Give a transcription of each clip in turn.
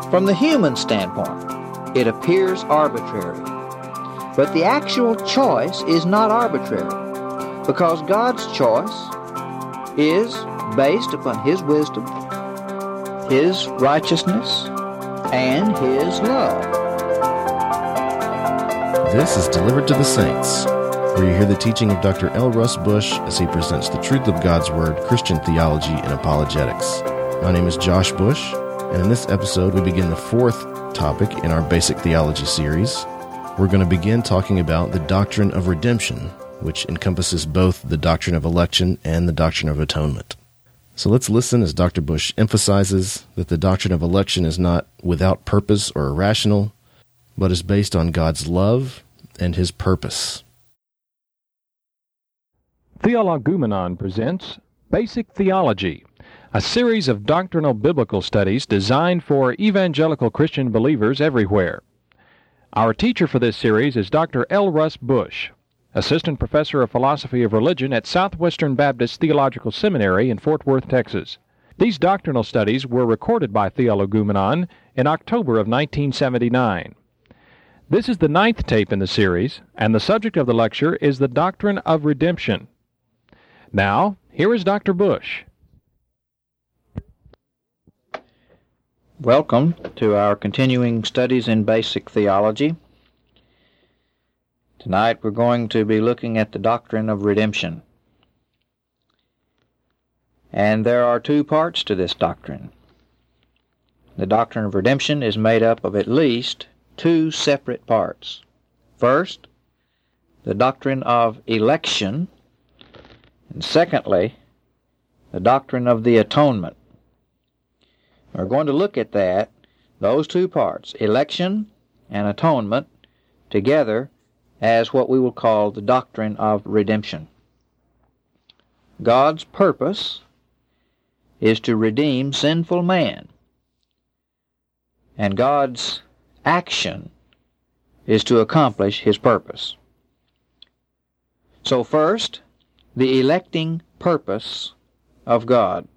From the human standpoint, it appears arbitrary. But the actual choice is not arbitrary, because God's choice is based upon His wisdom, His righteousness, and His love. This is Delivered to the Saints, where you hear the teaching of Dr. L. Russ Bush as he presents the truth of God's Word, Christian theology, and apologetics. My name is Josh Bush, and in this episode we begin the fourth topic in our Basic Theology series. We're going to begin talking about the doctrine of redemption, which encompasses both the doctrine of election and the doctrine of atonement. So let's listen as Dr. Bush emphasizes that the doctrine of election is not without purpose or irrational, but is based on God's love and His purpose. Theologumenon presents Basic Theology, a series of doctrinal biblical studies designed for evangelical Christian believers everywhere. Our teacher for this series is Dr. L. Russ Bush, Assistant Professor of Philosophy of Religion at Southwestern Baptist Theological Seminary in Fort Worth, Texas. These doctrinal studies were recorded by Theologumenon in October of 1979. This is the 9th tape in the series, and the subject of the lecture is the doctrine of redemption. Now, here is Dr. Bush. Welcome to our continuing studies in basic theology. Tonight we're going to be looking at the doctrine of redemption. And there are two parts to this doctrine. The doctrine of redemption is made up of at least two separate parts. First, the doctrine of election, and secondly, the doctrine of the atonement. We're going to look at those two parts, election and atonement, together as what we will call the doctrine of redemption. God's purpose is to redeem sinful man, and God's action is to accomplish His purpose. So first, the electing purpose of God.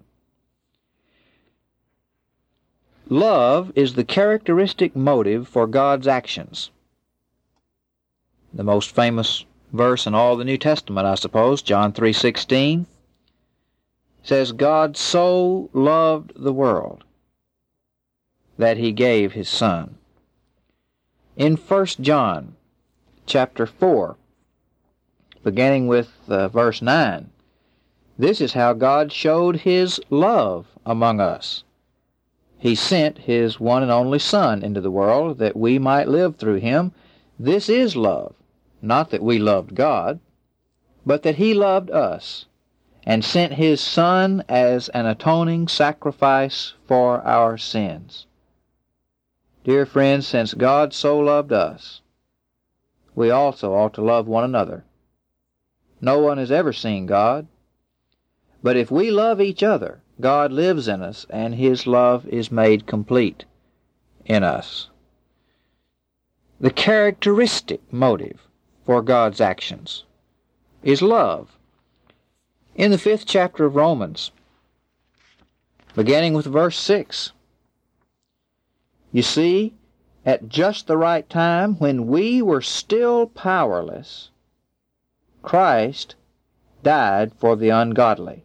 Love is the characteristic motive for God's actions. The most famous verse in all the New Testament, I suppose, John 3:16, says, God so loved the world that He gave His Son. In 1 John chapter 4, beginning with verse 9, this is how God showed His love among us. He sent His one and only Son into the world that we might live through Him. This is love, not that we loved God, but that He loved us and sent His Son as an atoning sacrifice for our sins. Dear friends, since God so loved us, we also ought to love one another. No one has ever seen God, but if we love each other, God lives in us, and His love is made complete in us. The characteristic motive for God's actions is love. In the 5th chapter of Romans, beginning with verse 6, you see, at just the right time, when we were still powerless, Christ died for the ungodly.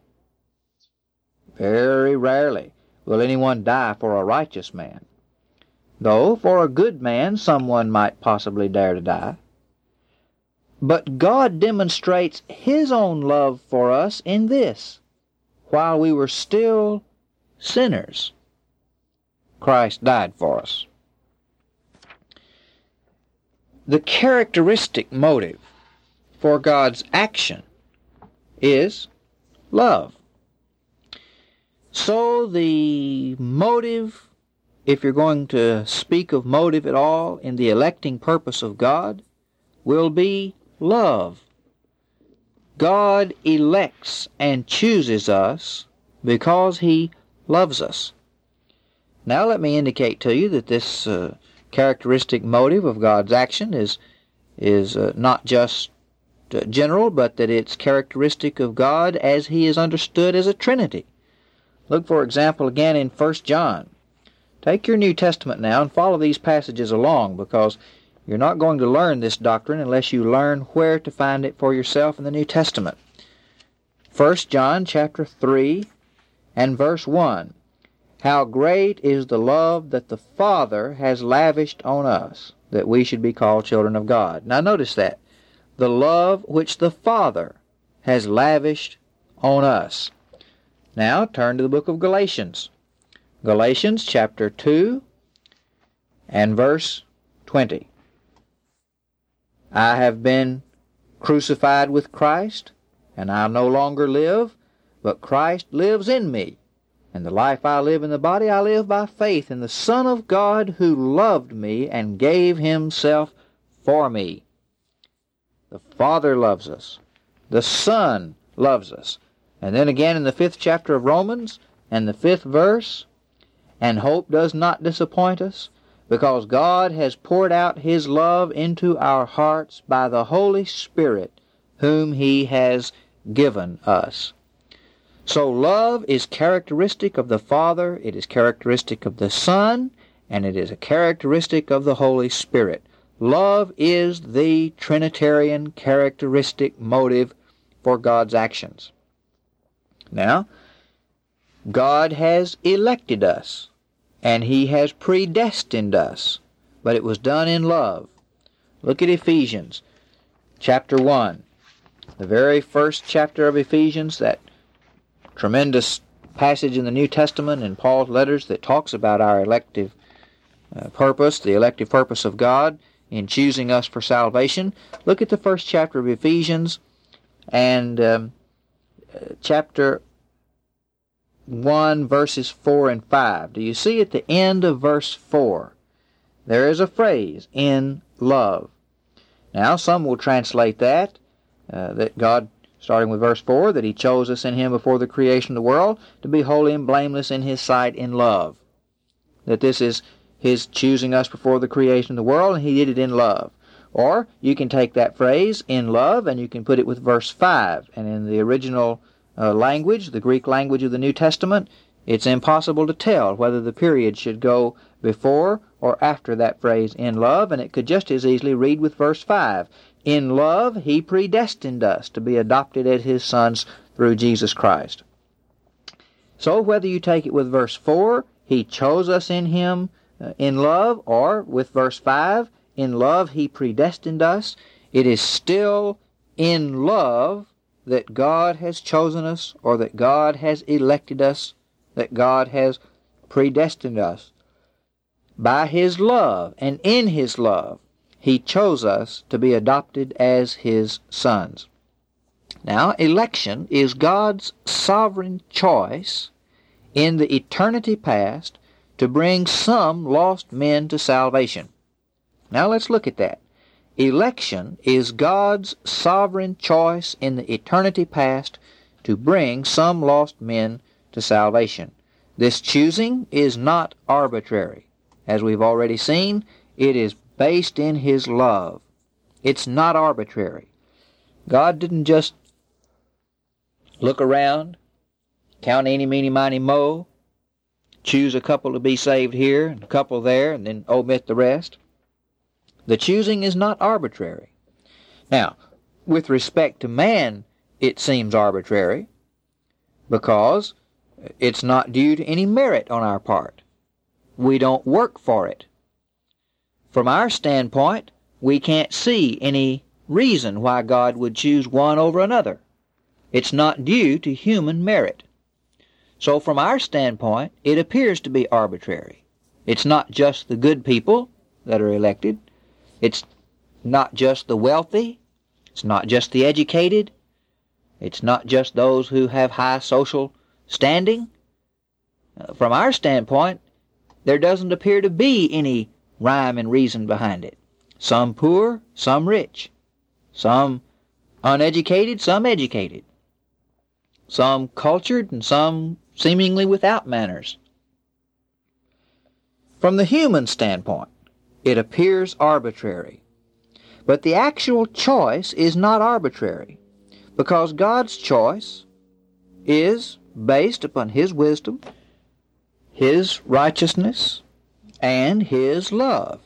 Very rarely will anyone die for a righteous man, though for a good man someone might possibly dare to die. But God demonstrates His own love for us in this: while we were still sinners, Christ died for us. The characteristic motive for God's action is love. So the motive, if you're going to speak of motive at all in the electing purpose of God, will be love. God elects and chooses us because He loves us. Now let me indicate to you that this characteristic motive of God's action is not just general, but that it's characteristic of God as He is understood as a Trinity. Look, for example, again in 1 John Take your New Testament now and follow these passages along, because you're not going to learn this doctrine unless you learn where to find it for yourself in the New Testament. 1 John chapter 3 and verse 1. How great is the love that the Father has lavished on us, that we should be called children of God. Now notice that. The love which the Father has lavished on us. Now turn to the book of Galatians. Galatians chapter 2 and verse 20. I have been crucified with Christ, and I no longer live, but Christ lives in me. And the life I live in the body, I live by faith in the Son of God who loved me and gave himself for me. The Father loves us. The Son loves us. And then again in the 5th chapter of Romans and the 5th verse, and hope does not disappoint us, because God has poured out his love into our hearts by the Holy Spirit, whom he has given us. So love is characteristic of the Father, it is characteristic of the Son, and it is a characteristic of the Holy Spirit. Love is the Trinitarian characteristic motive for God's actions. Now, God has elected us, and he has predestined us, but it was done in love. Look at Ephesians chapter 1, the very first chapter of Ephesians, that tremendous passage in the New Testament in Paul's letters that talks about our elective purpose, the elective purpose of God in choosing us for salvation. Look at the first chapter of Ephesians and chapter 1, verses 4 and 5. Do you see at the end of verse 4, there is a phrase, in love. Now, some will translate that God, starting with verse 4, that he chose us in him before the creation of the world to be holy and blameless in his sight in love. That this is his choosing us before the creation of the world, and he did it in love. Or you can take that phrase, in love, and you can put it with verse 5. And in the original language, the Greek language of the New Testament, it's impossible to tell whether the period should go before or after that phrase, in love, and it could just as easily read with verse 5. In love, he predestined us to be adopted as his sons through Jesus Christ. So whether you take it with verse 4, he chose us in him in love, or with verse 5, in love he predestined us, it is still in love that God has chosen us, or that God has elected us, that God has predestined us. By his love, and in his love, he chose us to be adopted as his sons. Now, election is God's sovereign choice in the eternity past to bring some lost men to salvation. Now let's look at that. Election is God's sovereign choice in the eternity past to bring some lost men to salvation. This choosing is not arbitrary. As we've already seen, it is based in his love. It's not arbitrary. God didn't just look around, count eeny, meeny, miny, mo, choose a couple to be saved here and a couple there, and then omit the rest. The choosing is not arbitrary. Now, with respect to man, it seems arbitrary because it's not due to any merit on our part. We don't work for it. From our standpoint, we can't see any reason why God would choose one over another. It's not due to human merit. So from our standpoint, it appears to be arbitrary. It's not just the good people that are elected. It's not just the wealthy. It's not just the educated. It's not just those who have high social standing. From our standpoint, there doesn't appear to be any rhyme and reason behind it. Some poor, some rich. Some uneducated, some educated. Some cultured and some seemingly without manners. From the human standpoint, it appears arbitrary. But the actual choice is not arbitrary, because God's choice is based upon his wisdom, his righteousness, and His love.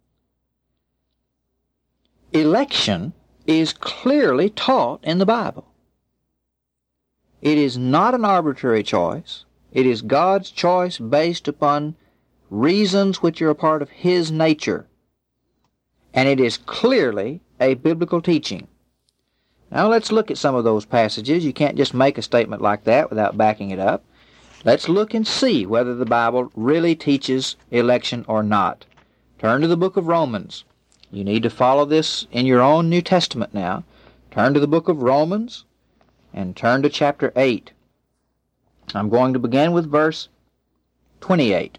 Election is clearly taught in the Bible. It is not an arbitrary choice. It is God's choice based upon reasons which are a part of His nature. And it is clearly a biblical teaching. Now let's look at some of those passages. You can't just make a statement like that without backing it up. Let's look and see whether the Bible really teaches election or not. Turn to the book of Romans. You need to follow this in your own New Testament now. Turn to the book of Romans and turn to chapter 8. I'm going to begin with verse 28.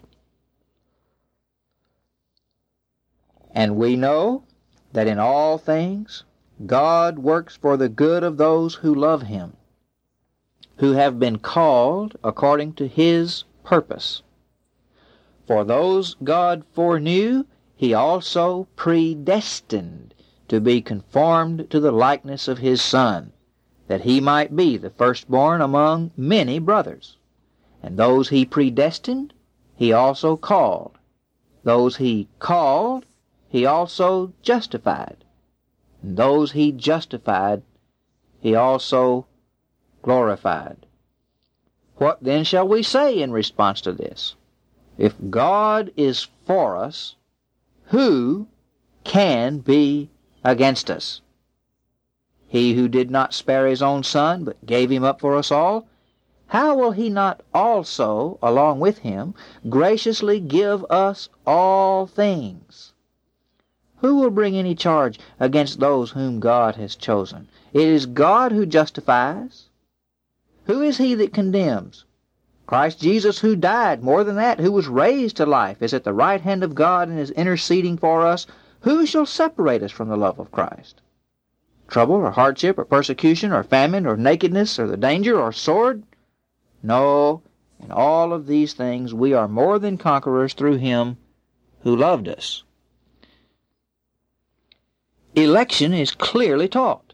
And we know that in all things God works for the good of those who love Him, who have been called according to His purpose. For those God foreknew, He also predestined to be conformed to the likeness of His Son, that He might be the firstborn among many brothers. And those He predestined, He also called. Those He called, He also justified. And those He justified, He also glorified. What then shall we say in response to this? If God is for us, who can be against us? He who did not spare His own Son, but gave Him up for us all, how will He not also, along with Him, graciously give us all things? Who will bring any charge against those whom God has chosen? It is God who justifies. Who is he that condemns? Christ Jesus, who died, more than that, who was raised to life, is at the right hand of God and is interceding for us. Who shall separate us from the love of Christ? Trouble or hardship or persecution or famine or nakedness or the danger or sword? No, in all of these things we are more than conquerors through Him who loved us. Election is clearly taught.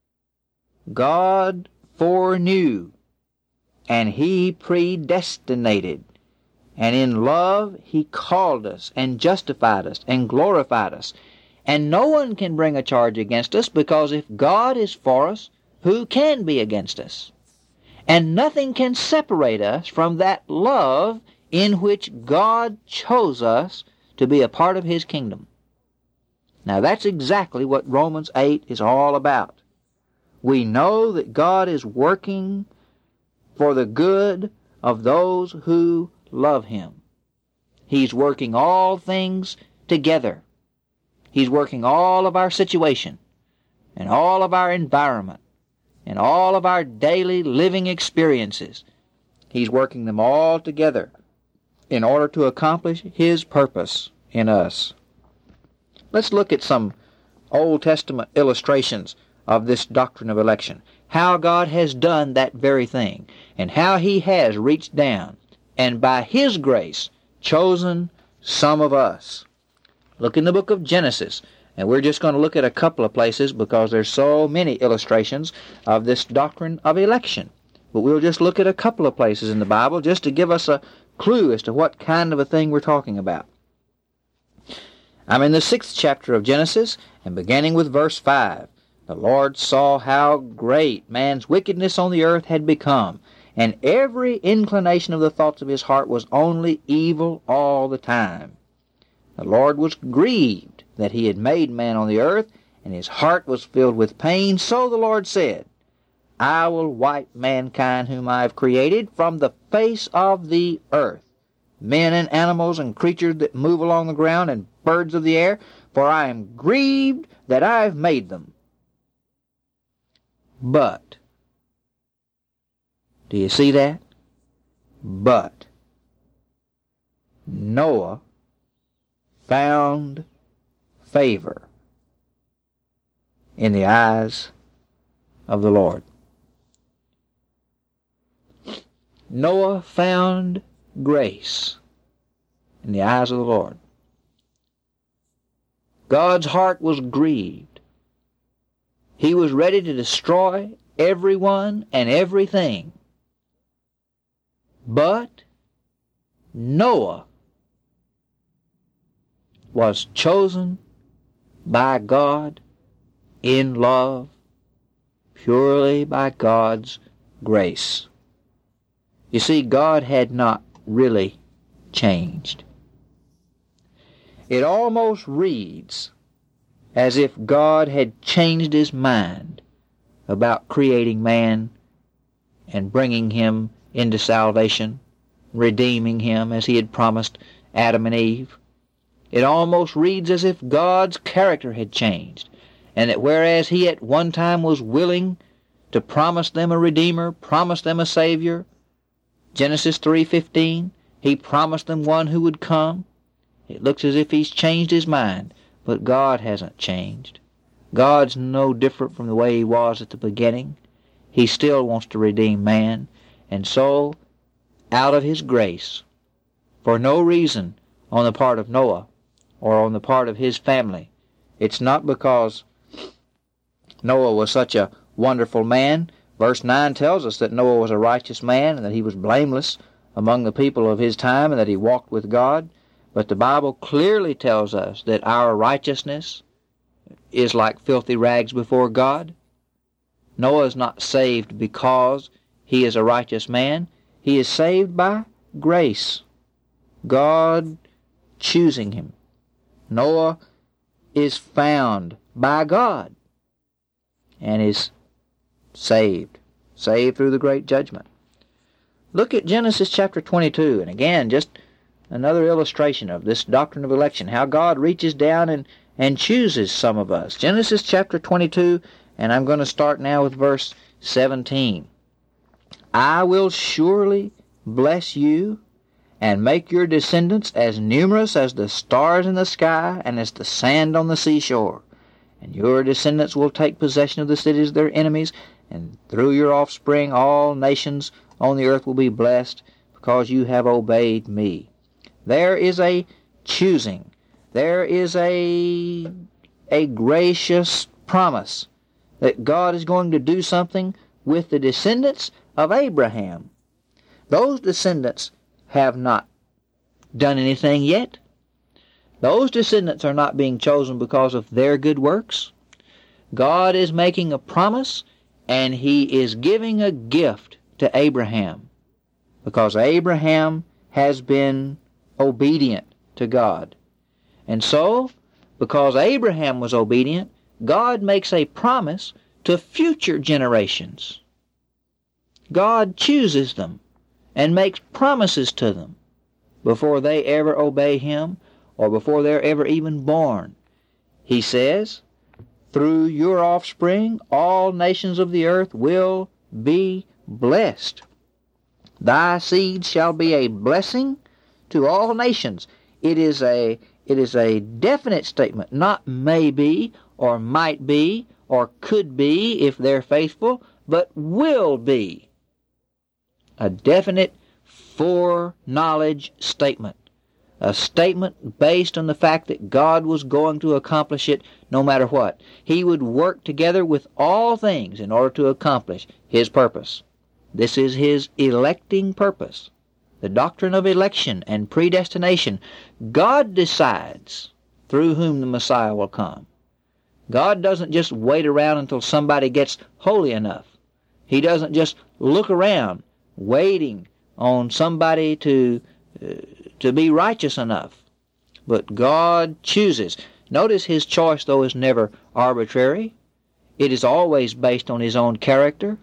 God foreknew, and He predestinated, and in love He called us and justified us and glorified us. And no one can bring a charge against us, because if God is for us, who can be against us? And nothing can separate us from that love in which God chose us to be a part of His kingdom. Now that's exactly what Romans 8 is all about. We know that God is working for the good of those who love Him. He's working all things together. He's working all of our situation and all of our environment and all of our daily living experiences. He's working them all together in order to accomplish His purpose in us. Let's look at some Old Testament illustrations of this doctrine of election, how God has done that very thing, and how He has reached down and by His grace chosen some of us. Look in the book of Genesis, and we're just going to look at a couple of places because there's so many illustrations of this doctrine of election. But we'll just look at a couple of places in the Bible just to give us a clue as to what kind of a thing we're talking about. I'm in the 6th chapter of Genesis, and beginning with verse 5. The Lord saw how great man's wickedness on the earth had become, and every inclination of the thoughts of his heart was only evil all the time. The Lord was grieved that He had made man on the earth, and His heart was filled with pain. So the Lord said, I will wipe mankind whom I have created from the face of the earth, men and animals and creatures that move along the ground and birds of the air, for I am grieved that I have made them. But, do you see that? But Noah found favor in the eyes of the Lord. Noah found grace in the eyes of the Lord. God's heart was grieved. He was ready to destroy everyone and everything. But Noah was chosen by God in love, purely by God's grace. You see, God had not really changed. It almost reads as if God had changed his mind about creating man and bringing him into salvation, redeeming him as he had promised Adam and Eve. It almost reads as if God's character had changed, and that whereas he at one time was willing to promise them a Redeemer, promise them a Savior, Genesis 3:15, he promised them one who would come. It looks as if he's changed his mind, but God hasn't changed. God's no different from the way he was at the beginning. He still wants to redeem man, and so, out of his grace, for no reason on the part of Noah or on the part of his family. It's not because Noah was such a wonderful man. Verse 9 tells us that Noah was a righteous man and that he was blameless among the people of his time and that he walked with God. But the Bible clearly tells us that our righteousness is like filthy rags before God. Noah is not saved because he is a righteous man. He is saved by grace. God choosing him. Noah is found by God and is saved through the great judgment. Look at Genesis chapter 22, and again, just another illustration of this doctrine of election, how God reaches down and chooses some of us. Genesis chapter 22, and I'm going to start now with verse 17. I will surely bless you and make your descendants as numerous as the stars in the sky and as the sand on the seashore. And your descendants will take possession of the cities of their enemies, and through your offspring all nations on the earth will be blessed, because you have obeyed me. There is a choosing. There is a gracious promise that God is going to do something with the descendants of Abraham. Those descendants have not done anything yet. Those descendants are not being chosen because of their good works. God is making a promise, and he is giving a gift to Abraham, because Abraham has been obedient to God. And so, because Abraham was obedient, God makes a promise to future generations. God chooses them and makes promises to them before they ever obey him or before they're ever even born. He says, through your offspring all nations of the earth will be blessed. Thy seed shall be a blessing to all nations. It is a definite statement, not maybe or might be or could be if they're faithful, but will be. A definite foreknowledge statement. A statement based on the fact that God was going to accomplish it no matter what. He would work together with all things in order to accomplish his purpose. This is his electing purpose. The doctrine of election and predestination. God decides through whom the Messiah will come. God doesn't just wait around until somebody gets holy enough. He doesn't just look around waiting on somebody to be righteous enough. But God chooses. Notice his choice, though, is never arbitrary. It is always based on his own character.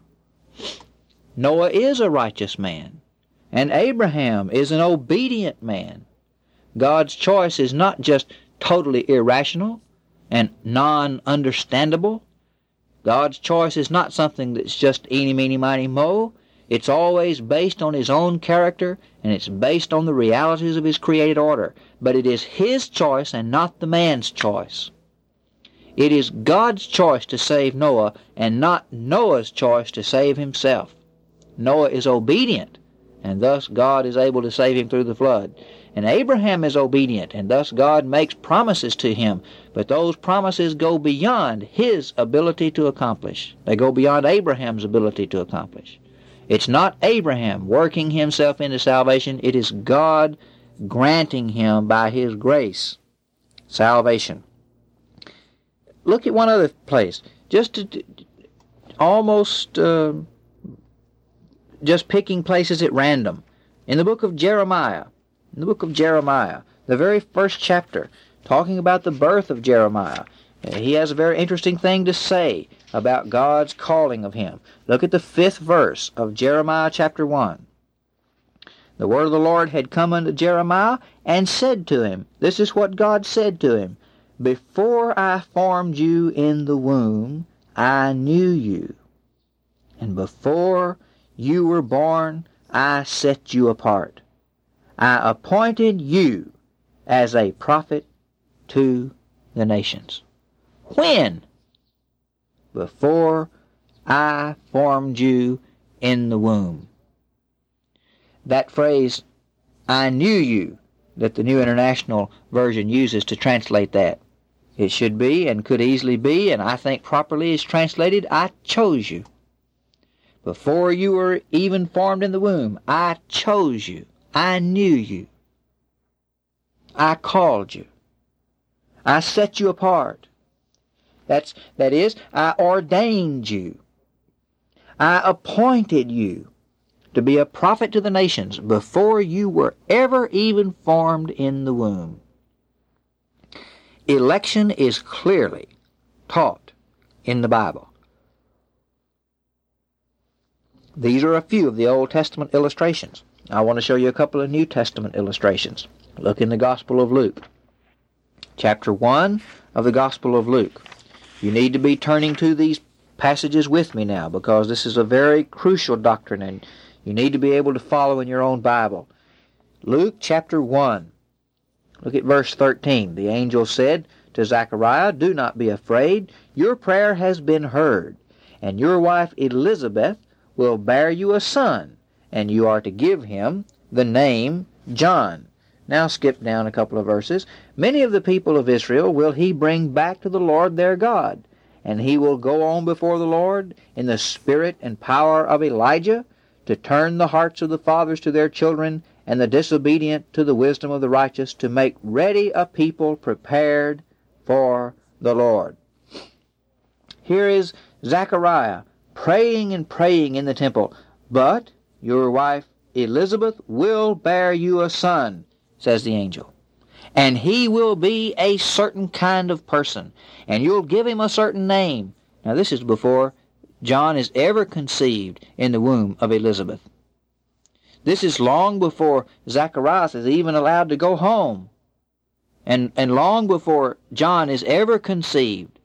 Noah is a righteous man, and Abraham is an obedient man. God's choice is not just totally irrational and non-understandable. God's choice is not something that's just eeny, meeny, miny, mo. It's always based on his own character, and it's based on the realities of his created order. But it is his choice and not the man's choice. It is God's choice to save Noah and not Noah's choice to save himself. Noah is obedient, and thus God is able to save him through the flood. And Abraham is obedient, and thus God makes promises to him. But those promises go beyond his ability to accomplish. They go beyond Abraham's ability to accomplish. It's not Abraham working himself into salvation. It is God granting him by his grace salvation. Look at one other place. Just picking places at random. In the book of Jeremiah, the very first chapter, talking about the birth of Jeremiah, he has a very interesting thing to say about God's calling of him. Look at the 5th verse of Jeremiah chapter 1. The word of the Lord had come unto Jeremiah and said to him, this is what God said to him, before I formed you in the womb, I knew you. And before you were born, I set you apart. I appointed you as a prophet to the nations. When? Before I formed you in the womb. That phrase, I knew you, that the New International Version uses to translate that. It should be and could easily be, and I think properly is translated, I chose you. Before you were even formed in the womb, I chose you. I knew you. I called you. I set you apart. That is, I ordained you. I appointed you to be a prophet to the nations before you were ever even formed in the womb. Election is clearly taught in the Bible. These are a few of the Old Testament illustrations. I want to show you a couple of New Testament illustrations. Look in the Gospel of Luke. Chapter 1 of the Gospel of Luke. You need to be turning to these passages with me now, because this is a very crucial doctrine, and you need to be able to follow in your own Bible. Luke chapter 1. Look at verse 13. The angel said to Zechariah, do not be afraid. Your prayer has been heard, and your wife Elizabeth will bear you a son, and you are to give him the name John. Now skip down a couple of verses. Many of the people of Israel will he bring back to the Lord their God, and he will go on before the Lord in the spirit and power of Elijah, to turn the hearts of the fathers to their children, and the disobedient to the wisdom of the righteous, to make ready a people prepared for the Lord. Here is Zechariah praying and praying in the temple. But your wife Elizabeth will bear you a son, says the angel. And he will be a certain kind of person, and you'll give him a certain name. Now this is before John is ever conceived in the womb of Elizabeth. This is long before Zacharias is even allowed to go home, and long before John is ever conceived.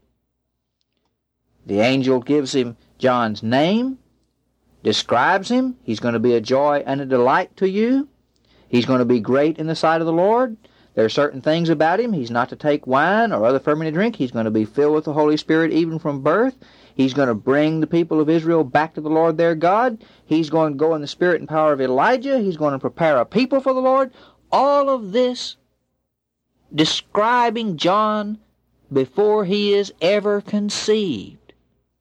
The angel gives him John's name, describes him. He's going to be a joy and a delight to you. He's going to be great in the sight of the Lord. There are certain things about him. He's not to take wine or other fermented drink. He's going to be filled with the Holy Spirit even from birth. He's going to bring the people of Israel back to the Lord their God. He's going to go in the spirit and power of Elijah. He's going to prepare a people for the Lord. All of this describing John before he is ever conceived.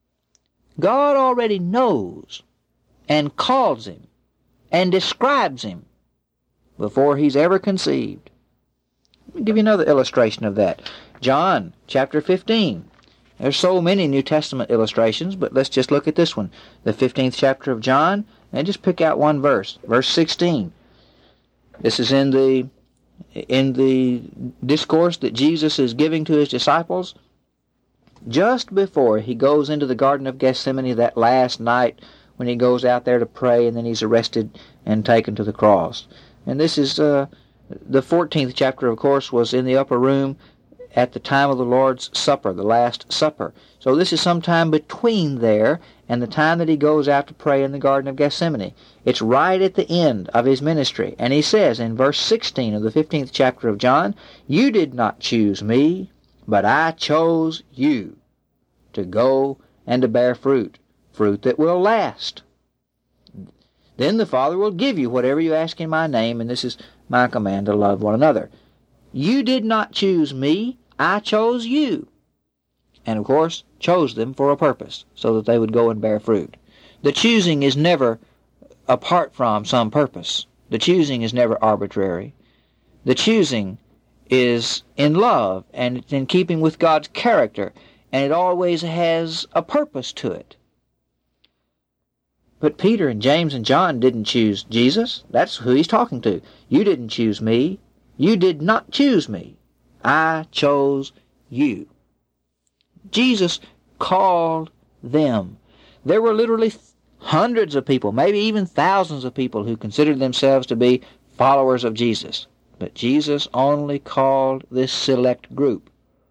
God already knows and calls him and describes him before he's ever conceived. Let me give you another illustration of that. John chapter 15. There's so many New Testament illustrations, but let's just look at this one. The 15th chapter of John, and just pick out one verse. Verse 16. This is in the discourse that Jesus is giving to his disciples just before he goes into the Garden of Gethsemane that last night when he goes out there to pray, and then he's arrested and taken to the cross. And this is the 14th chapter, of course, was in the upper room at the time of the Lord's Supper, the Last Supper. So this is sometime between there and the time that he goes out to pray in the Garden of Gethsemane. It's right at the end of his ministry. And he says in verse 16 of the 15th chapter of John, "You did not choose me, but I chose you to go and to bear fruit, fruit that will last. Then the Father will give you whatever you ask in my name, and this is my command, to love one another. You did not choose me, I chose you." And of course, chose them for a purpose, so that they would go and bear fruit. The choosing is never apart from some purpose. The choosing is never arbitrary. The choosing is in love, and it's in keeping with God's character, and it always has a purpose to it. But Peter and James and John didn't choose Jesus. That's who he's talking to. You didn't choose me. You did not choose me. I chose you. Jesus called them. There were literally hundreds of people, maybe even thousands of people who considered themselves to be followers of Jesus. But Jesus only called this select group,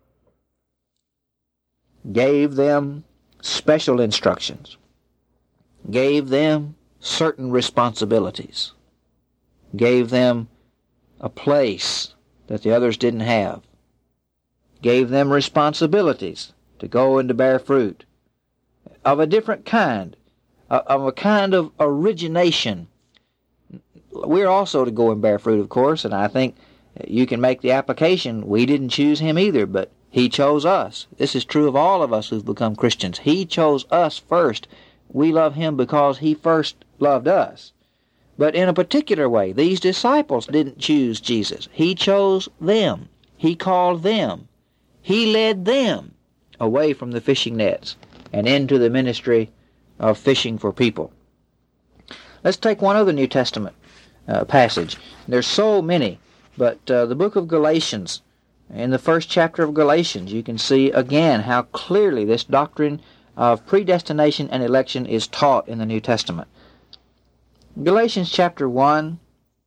gave them special instructions, gave them certain responsibilities, gave them a place that the others didn't have, gave them responsibilities to go and to bear fruit of a different kind, of a kind of origination. We're also to go and bear fruit, of course, and I think you can make the application, we didn't choose him either, but he chose us. This is true of all of us who've become Christians. He chose us first. We love him because he first loved us. But in a particular way, these disciples didn't choose Jesus. He chose them. He called them. He led them away from the fishing nets and into the ministry of fishing for people. Let's take one other New Testament passage. There's so many, but the book of Galatians, in the first chapter of Galatians, you can see again how clearly this doctrine of predestination and election is taught in the New Testament. Galatians chapter 1,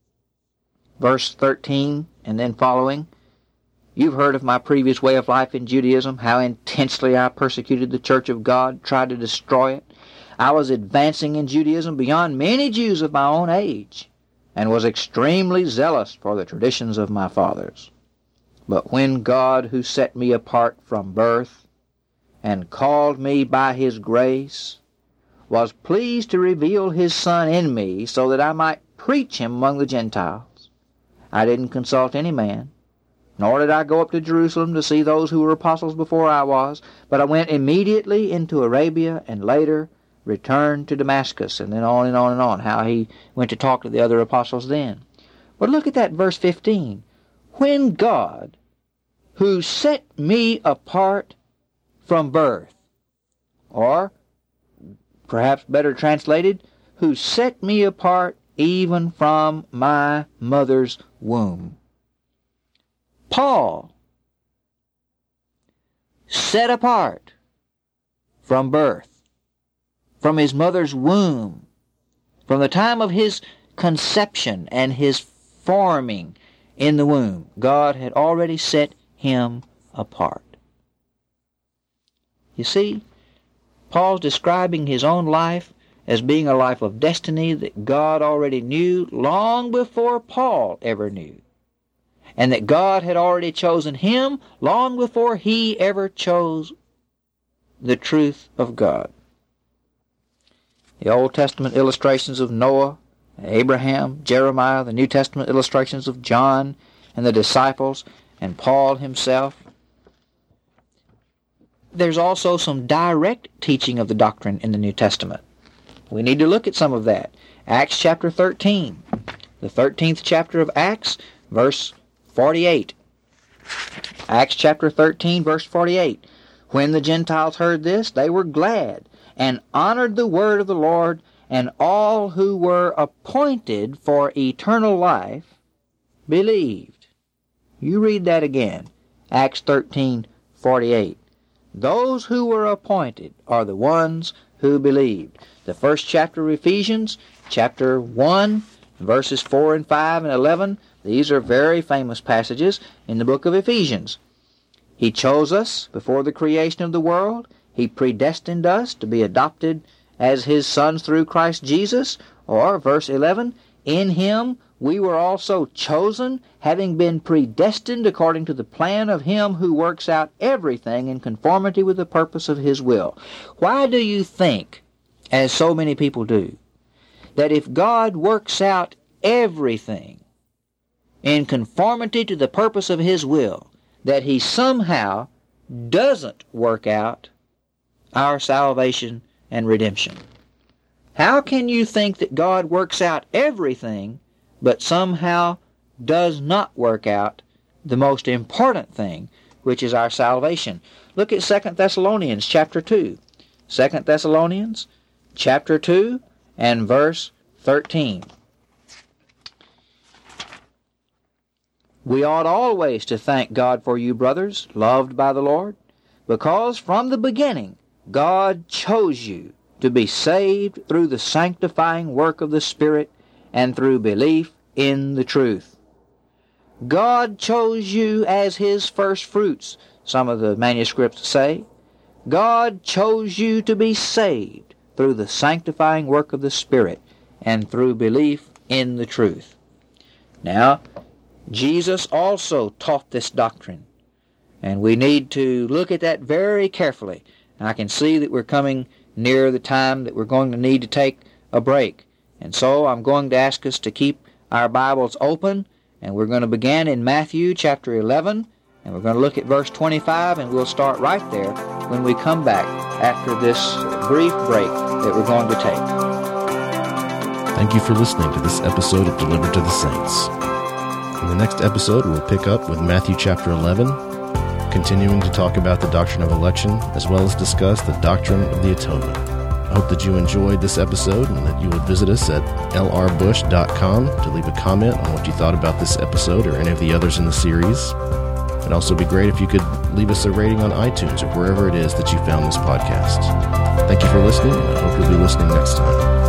verse 13, and then following. You've heard of my previous way of life in Judaism, how intensely I persecuted the church of God, tried to destroy it. I was advancing in Judaism beyond many Jews of my own age, and was extremely zealous for the traditions of my fathers. But when God, who set me apart from birth, and called me by his grace, was pleased to reveal his Son in me, so that I might preach him among the Gentiles, I didn't consult any man, nor did I go up to Jerusalem to see those who were apostles before I was, but I went immediately into Arabia, and later returned to Damascus, and then on and on and on, how he went to talk to the other apostles then. But look at that verse 15. When God, who set me apart from birth, or perhaps better translated, who set me apart even from my mother's womb. Paul, set apart from birth, from his mother's womb, from the time of his conception and his forming in the womb, God had already set him apart. You see, Paul's describing his own life as being a life of destiny that God already knew long before Paul ever knew, and that God had already chosen him long before he ever chose the truth of God. The Old Testament illustrations of Noah, Abraham, Jeremiah, the New Testament illustrations of John and the disciples, and Paul himself. There's also some direct teaching of the doctrine in the New Testament. We need to look at some of that. Acts chapter 13, the 13th chapter of Acts, verse 48. Acts chapter 13, verse 48. When the Gentiles heard this, they were glad, and honored the word of the Lord, and all who were appointed for eternal life believed. You read that again. Acts 13:48. Those who were appointed are the ones who believed. The first chapter of Ephesians, chapter 1, verses 4 and 5 and 11, these are very famous passages in the book of Ephesians. He chose us before the creation of the world. He predestined us to be adopted as his sons through Christ Jesus. Or, verse 11, in him we were also chosen, having been predestined according to the plan of him who works out everything in conformity with the purpose of his will. Why do you think, as so many people do, that if God works out everything in conformity to the purpose of his will, that he somehow doesn't work out our salvation and redemption? How can you think that God works out everything but somehow does not work out the most important thing, which is our salvation. Look at 2 Thessalonians chapter 2. 2 Thessalonians chapter 2 and verse 13. We ought always to thank God for you, brothers, loved by the Lord, because from the beginning God chose you to be saved through the sanctifying work of the Spirit and through belief in the truth. God chose you as His first fruits, some of the manuscripts say. God chose you to be saved through the sanctifying work of the Spirit and through belief in the truth. Now, Jesus also taught this doctrine, and we need to look at that very carefully. And I can see that we're coming near the time that we're going to need to take a break. And so I'm going to ask us to keep our Bibles open, and we're going to begin in Matthew chapter 11, and we're going to look at verse 25, and we'll start right there when we come back after this brief break that we're going to take. Thank you for listening to this episode of Delivered to the Saints. In the next episode, we'll pick up with Matthew chapter 11, continuing to talk about the doctrine of election, as well as discuss the doctrine of the atonement. I hope that you enjoyed this episode and that you will visit us at lrbush.com to leave a comment on what you thought about this episode or any of the others in the series. It'd also be great if you could leave us a rating on iTunes or wherever it is that you found this podcast. Thank you for listening, and I hope you'll be listening next time.